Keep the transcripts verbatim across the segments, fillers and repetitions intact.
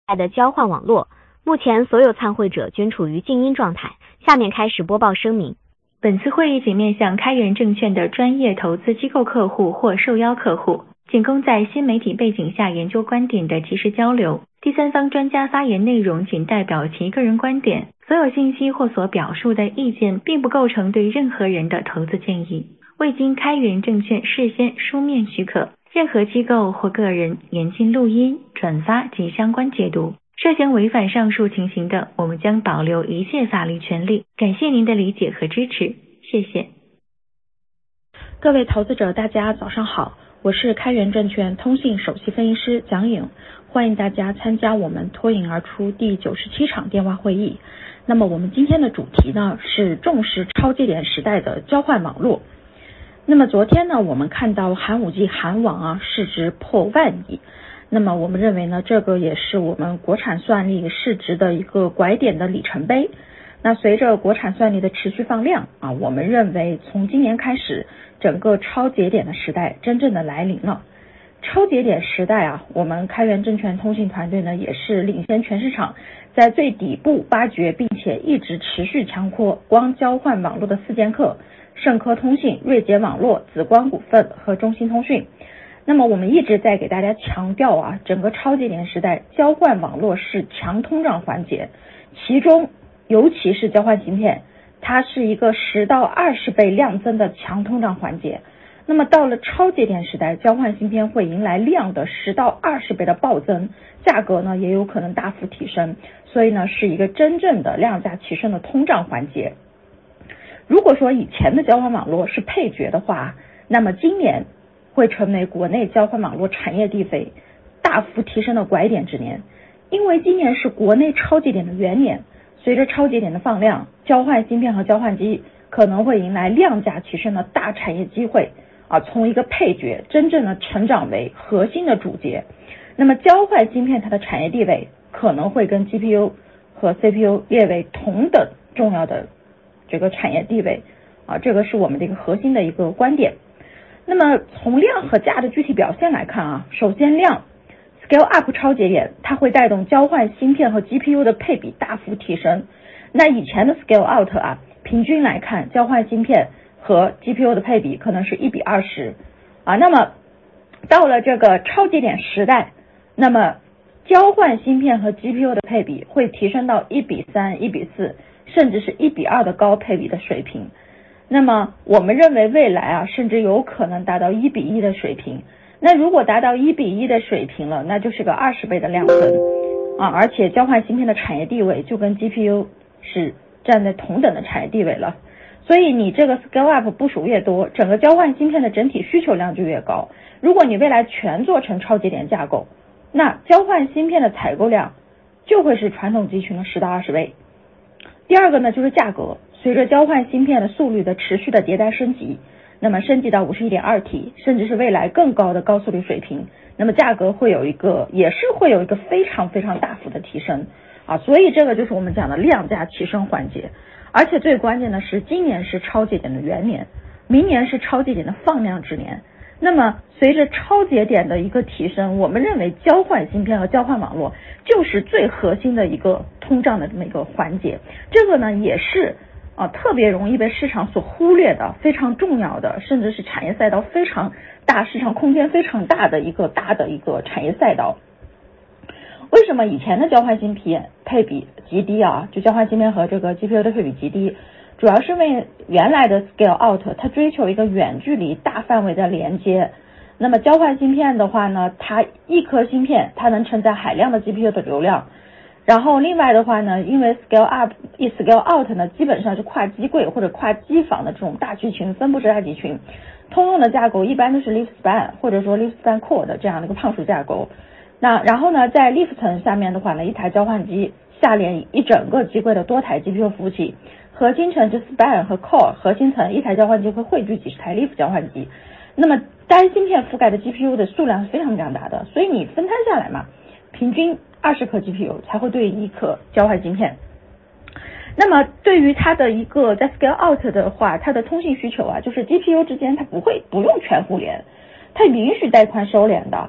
的交换网络，目前所有参会者均处于静音状态。下面开始播报声明。 本次会议仅面向开源证券的专业投资机构客户或受邀客户，仅供在新媒体背景下研究观点的及时交流。第三方专家发言内容仅代表其个人观点，所有信息或所表述的意见并不构成对任何人的投资建议。未经开源证券事先书面许可，任何机构或个人严禁录音、转发及相关解读。涉嫌违反上述情形的，我们将保留一切法律权利。感谢您的理解和支持，谢谢。 各位投资者，大家早上好，我是开源证券通信首席分析师蒋颖，欢迎大家参加我们脱颖而出第九十七场电话会议。那么我们今天的主题呢是重视超节点时代的交换网络。那么昨天呢，我们看到寒武纪寒网啊市值破万亿。那么我们认为呢，这个也是我们国产算力市值的一个拐点的里程碑。那随着国产算力的持续放量啊，我们认为从今年开始，整个超节点的时代真正的来临了。超节点时代啊，我们开源证券通信团队呢也是领先全市场，在最底部挖掘并且一直持续强扩光交换网络的四剑客：盛科通信、瑞捷网络、紫光股份和中兴通讯。那么我们一直在给大家强调啊，整个超节点时代交换网络是强通胀环节，其中尤其是交换芯片，它是一个十到二十倍量增的强通胀环节。那么到了超节点时代，交换芯片会迎来量的十到二十倍的暴增，价格呢也有可能大幅提升，所以呢是一个真正的量价齐升的通胀环节。如果说以前的交换网络是配角的话，那么今年会成为国内交换网络产业地位大幅提升的拐点之年，因为今年是国内超节点的元年，随着超节点的放量，交换芯片和交换机可能会迎来量价齐升的大产业机会啊，从一个配角真正的成长为核心的主角。那么交换芯片它的产业地位可能会跟 G P U 和 C P U 列为同等重要的这个产业地位啊，这个是我们的一个核心的一个观点。那么从量和价的具体表现来看啊，首先量 scale up 超节点，它会带动交换芯片和 G P U 的配比大幅提升。那以前的 scale out 啊，平均来看交换芯片和 G P U 的配比可能是一比二十啊。那么到了这个超节点时代，那么交换芯片和 G P U 的配比会提升到一比三、一比四，甚至是一比二的高配比的水平。那么我们认为未来啊，甚至有可能达到一比一的水平。那如果达到一比一的水平了，那就是个二十倍的量增啊！而且交换芯片的产业地位就跟 G P U 是站在同等的产业地位了。所以你这个 scale up 部署越多，整个交换芯片的整体需求量就越高。如果你未来全做成超节点架构，那交换芯片的采购量就会是传统集群的十到二十倍。第二个呢，就是价格。随着交换芯片的速率的持续的迭代升级，那么升级到 五十一点二 T， 甚至是未来更高的高速率水平，那么价格会有一个也是会有一个非常非常大幅的提升啊，所以这个就是我们讲的量价齐升环节。而且最关键的是，今年是超节点的元年，明年是超节点的放量之年。那么随着超节点的一个提升，我们认为交换芯片和交换网络就是最核心的一个通胀的这么一个环节。这个呢也是啊，特别容易被市场所忽略的非常重要的，甚至是产业赛道非常大、市场空间非常大的一个大的一个产业赛道。为什么以前的交换芯片配比极低啊？就交换芯片和这个 G P U 的配比极低，主要是因为原来的 scale out 它追求一个远距离大范围的连接。那么交换芯片的话呢，它一颗芯片它能承载海量的 G P U 的流量。然后另外的话呢，因为 scale up 一 scale out 呢，基本上是跨机柜或者跨机房的这种大集群，分布式大集群，通用的架构一般都是 leaf span 或者说 leaf span core 的这样的一个胖鼠架构。那然后呢，在 leaf 层下面的话呢，一台交换机下连一整个机柜的多台 G P U 服务器，核心层就 span 和 core 核心层一台交换机会汇聚几十台 leaf 交换机。那么单芯片覆盖的 G P U 的数量是非常非常大的，所以你分摊下来嘛，平均二十颗 G P U 才会对应一颗交换芯片。那么对于它的一个在 scale out 的话，它的通信需求啊，就是 G P U 之间它不会不用全互联，它允许带宽收敛的。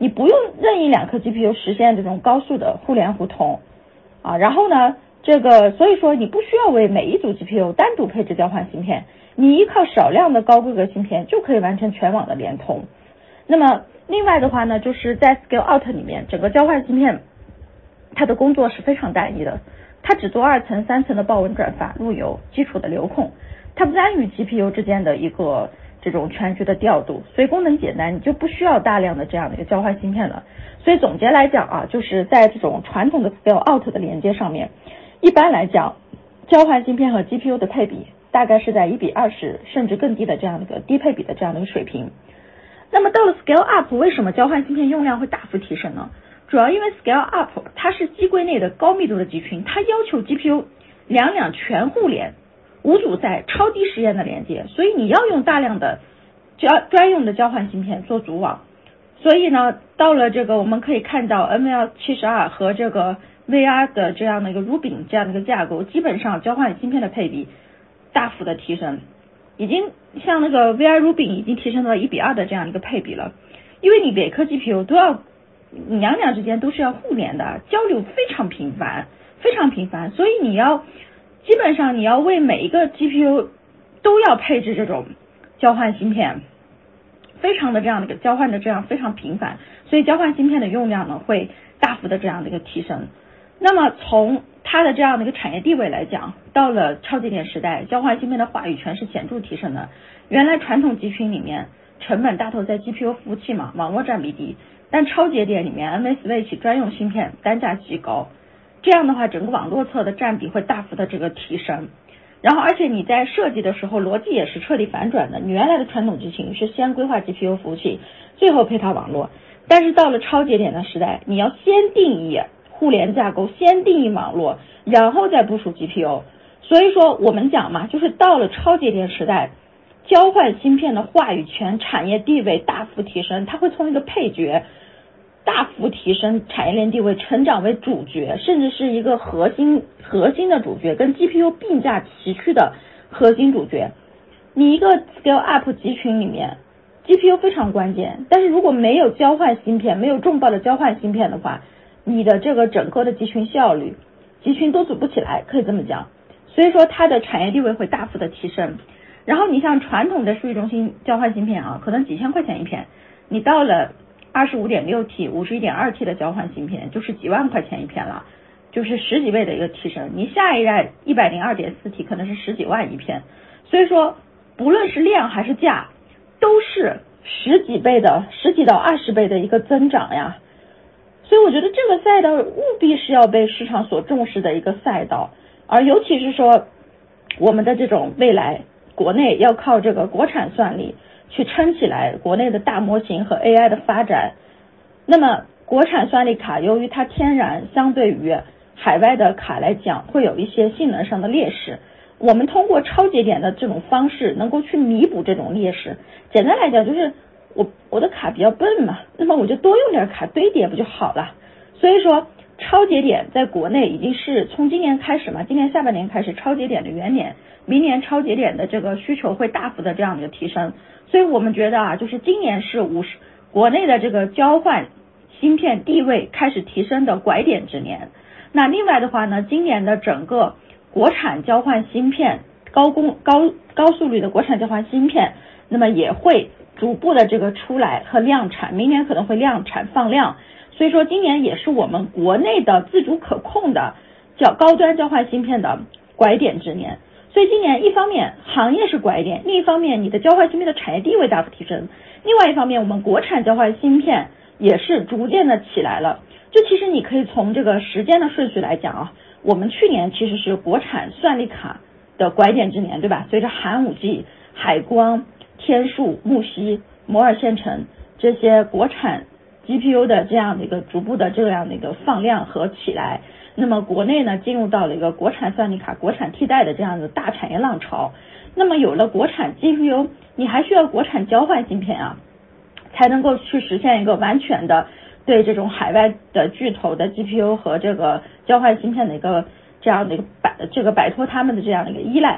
你不用任意两颗 G P U 实现这种高速的互联互通啊。然后呢，这个所以说你不需要为每一组 G P U 单独配置交换芯片，你依靠少量的高规格芯片就可以完成全网的联通。那么另外的话呢，就是在 Scale Out 里面，整个交换芯片它的工作是非常单一的，它只做二层、三层的报文转发、路由、基础的流控，它不参与 G P U 之间的一个这种全局的调度，所以功能简单，你就不需要大量的这样的一个交换芯片了。所以总结来讲啊，就是在这种传统的 Scale Out 的连接上面，一般来讲，交换芯片和 G P U 的配比大概是在一比二十甚至更低的这样的一个低配比的这样的一个水平。那么到了 Scale Up， 为什么交换芯片用量会大幅提升呢？主要因为 Scale Up 它是机柜内的高密度的集群，它要求 G P U 两两全互联，无阻塞、超低时延的连接，所以你要用大量的专专用的交换芯片做组网。所以呢，到了这个我们可以看到 N V L 七十二 和这个 V R 的这样的一个 Rubin 这样的一个架构，基本上交换芯片的配比大幅的提升，已经像那个 V R Rubin 已经提升到一比二的这样一个配比了。因为你每颗 G P U 都要两两之间都是要互联的，交流非常频繁非常频繁，所以你要基本上你要为每一个 G P U 都要配置这种交换芯片，非常的这样的一个交换的这样非常频繁，所以交换芯片的用量呢会大幅的这样的一个提升。那么从它的这样的一个产业地位来讲，到了超节点时代，交换芯片的话语权是显著提升的。原来传统集群里面成本大头在 G P U 服务器嘛，网络占比低，但超节点里面 N V Switch 专用芯片单价极高，这样的话整个网络侧的占比会大幅的这个提升。然后而且你在设计的时候逻辑也是彻底反转的，你原来的传统集群是先规划 G P U 服务器，最后配套网络，但是到了超节点的时代，你要先定义互联架构，先定义网络，然后再部署 G P U。 所以说我们讲嘛，就是到了超节点时代，交换芯片的话语权产业地位大幅提升，它会从一个配角大幅提升产业链地位，成长为主角，甚至是一个核心核心的主角，跟 G P U 并驾齐驱的核心主角。你一个 Scale Up 集群里面 G P U 非常关键，但是如果没有交换芯片，没有重磅的交换芯片的话，你的这个整个的集群效率集群都组不起来，可以这么讲。所以说它的产业地位会大幅的提升。然后你像传统的数据中心交换芯片啊，可能几千块钱一片，你到了 二十五点六 T 五十一点二 T 的交换芯片就是几万块钱一片了，就是十几倍的一个提升。你下一代 一百零二点四 T 可能是十几万一片，所以说不论是量还是价都是十几倍的十几到二十倍的一个增长呀。所以我觉得这个赛道务必是要被市场所重视的一个赛道，而尤其是说我们的这种未来国内要靠这个国产算力去撑起来国内的大模型和 A I 的发展。那么国产算力卡由于它天然相对于海外的卡来讲会有一些性能上的劣势，我们通过超节点的这种方式能够去弥补这种劣势。简单来讲就是我我的卡比较笨嘛，那么我就多用点卡堆叠不就好了。所以说超节点在国内已经是从今年开始嘛，今年下半年开始超节点的元年，明年超节点的这个需求会大幅的这样的一个提升。所以我们觉得啊，就是今年是五十国内的这个交换芯片地位开始提升的拐点之年。那另外的话呢，今年的整个国产交换芯片高工高高速率的国产交换芯片，那么也会逐步的这个出来和量产，明年可能会量产放量。所以说今年也是我们国内的自主可控的较高端交换芯片的拐点之年。所以今年一方面行业是拐点，另一方面你的交换芯片的产业地位大幅提升，另外一方面我们国产交换芯片也是逐渐的起来了。就其实你可以从这个时间的顺序来讲啊，我们去年其实是国产算力卡的拐点之年，对吧？随着寒武纪、海光、天数、木犀、摩尔线程这些国产 G P U 的这样的一个逐步的这样的一个放量和起来，那么国内呢进入到了一个国产算力卡国产替代的这样的大产业浪潮。那么有了国产 G P U， 你还需要国产交换芯片啊，才能够去实现一个完全的对这种海外的巨头的 G P U 和这个交换芯片的一个这样的一个摆这个摆脱他们的这样的一个依赖。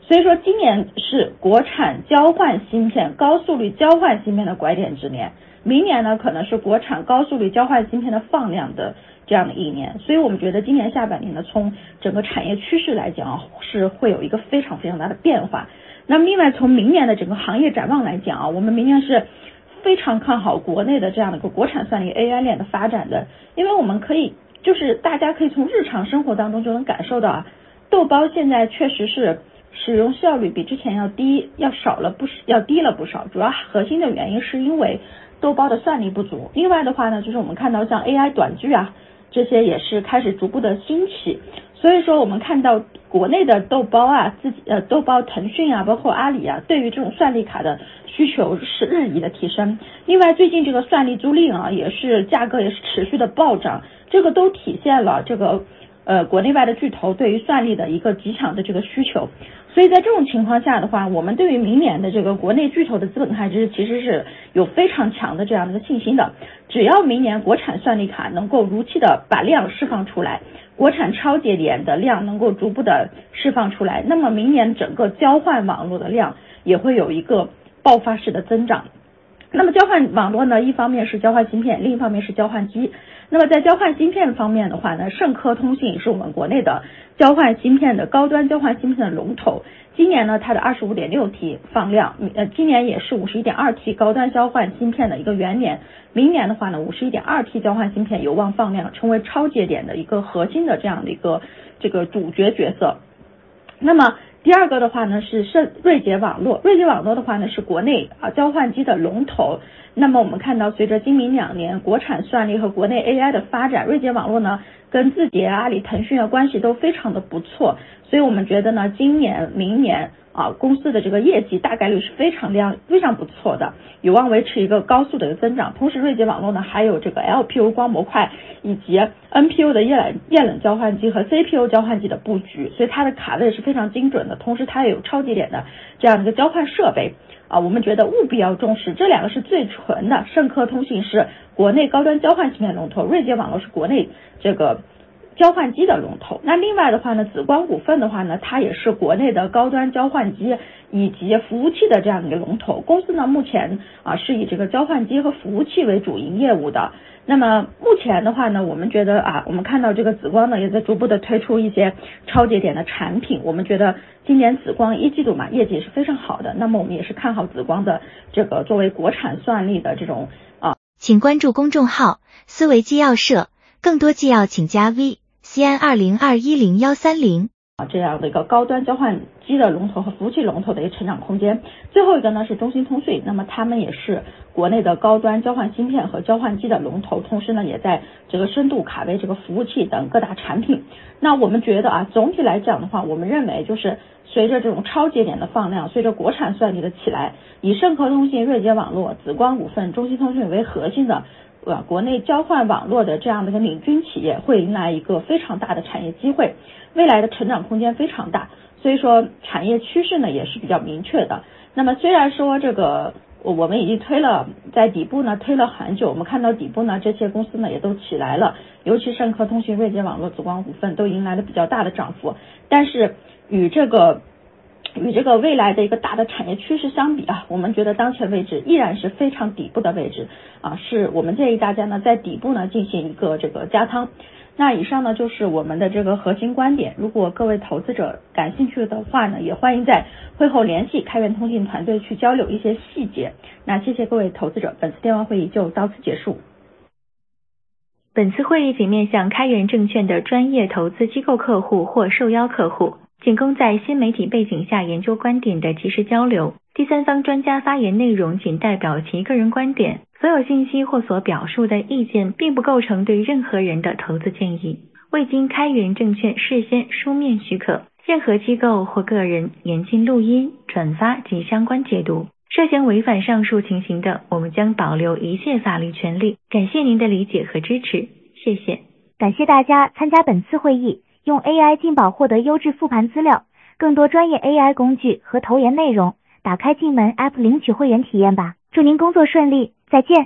所以说今年是国产交换芯片、高速率交换芯片的拐点之年，明年呢可能是国产高速率交换芯片的放量的这样的一年，所以我们觉得今年下半年呢，从整个产业趋势来讲是会有一个非常非常大的变化。那么另外从明年的整个行业展望来讲啊，我们明年是非常看好国内的这样的一个国产算力 A I 链的发展的，因为我们可以就是大家可以从日常生活当中就能感受到啊，豆包现在确实是使用效率比之前要低，要少了不要低了不少，主要核心的原因是因为豆包的算力不足。另外的话呢，就是我们看到像 A I 短剧啊，这些也是开始逐步的兴起，所以说我们看到国内的豆包啊，自己呃豆包、腾讯啊，包括阿里啊，对于这种算力卡的需求是日益的提升。另外最近这个算力租赁啊，也是价格也是持续的暴涨，这个都体现了这个呃国内外的巨头对于算力的一个极强的这个需求。所以在这种情况下的话，我们对于明年的这个国内巨头的资本开支其实是有非常强的这样的一个信心的。只要明年国产算力卡能够如期的把量释放出来，国产超节点的量能够逐步的释放出来，那么明年整个交换网络的量也会有一个爆发式的增长。那么交换网络呢，一方面是交换芯片，另一方面是交换机。那么在交换芯片方面的话呢，盛科通信是我们国内的交换芯片的高端交换芯片的龙头。今年呢，它的 二十五点六 T 放量，呃，今年也是 五十一点二 T 高端交换芯片的一个元年。明年的话呢 ，五十一点二 T 交换芯片有望放量，成为超节点的一个核心的这样的一个这个主角角色。那么第二个的话呢是盛锐捷网络，锐捷网络的话呢是国内啊交换机的龙头。那么我们看到随着今明两年国产算力和国内 A I 的发展，锐捷网络呢跟字节、阿里、腾讯的关系都非常的不错，所以我们觉得呢今年明年啊公司的这个业绩大概率是非常亮非常不错的，有望维持一个高速的一个增长。同时锐捷网络呢还有这个 L P U 光模块以及 N P U 的液冷液冷交换机和 C P U 交换机的布局，所以它的卡位是非常精准的，同时它也有超节点的这样的一个交换设备啊，我们觉得务必要重视。这两个是最纯的，盛科通信是国内高端交换芯片龙头，锐捷网络是国内这个交换机的龙头。那另外的话呢，紫光股份的话呢，它也是国内的高端交换机以及服务器的这样一个龙头。公司呢目前啊是以这个交换机和服务器为主营业务的。那么目前的话呢，我们觉得啊，我们看到这个紫光呢也在逐步的推出一些超节点的产品。我们觉得今年紫光一季度嘛业绩也是非常好的，那么我们也是看好紫光的这个作为国产算力的这种啊。 请关注公众号思维纪要社，更多纪要请加 V C N 二零二一零一三零。 啊，这样的一个高端交换机的龙头和服务器龙头的一个成长空间。最后一个呢是中兴通讯，那么他们也是国内的高端交换芯片和交换机的龙头，同时呢也在这个深度卡位这个服务器等各大产品。那我们觉得啊，总体来讲的话，我们认为就是随着这种超节点的放量，随着国产算力的起来，以盛科通信、锐捷网络、紫光股份、中兴通讯为核心的呃国内交换网络的这样的一个领军企业会迎来一个非常大的产业机会，未来的成长空间非常大，所以说产业趋势呢也是比较明确的。那么虽然说这个我们已经推了在底部呢推了很久，我们看到底部呢这些公司呢也都起来了，尤其盛科通讯、锐捷网络、紫光股份都迎来了比较大的涨幅，但是与这个与这个未来的一个大的产业趋势相比啊，我们觉得当前位置依然是非常底部的位置啊，是我们建议大家呢在底部呢进行一个这个加仓。那以上呢就是我们的这个核心观点，如果各位投资者感兴趣的话呢，也欢迎在会后联系开源通信团队去交流一些细节。那谢谢各位投资者，本次电话会议就到此结束。 本次会议仅面向开源证券的专业投资机构客户或受邀客户，仅供在新媒体背景下研究观点的及时交流。第三方专家发言内容仅代表其个人观点，所有信息或所表述的意见并不构成对任何人的投资建议，未经开源证券事先书面许可，任何机构或个人严禁录音、转发及相关解读。涉嫌违反上述情形的，我们将保留一切法律权利。感谢您的理解和支持，谢谢。 感谢大家参加本次会议，用 A I 进宝获得优质复盘资料，更多专业 A I 工具和投研内容，打开进门 App 领取会员体验吧。祝您工作顺利，再见。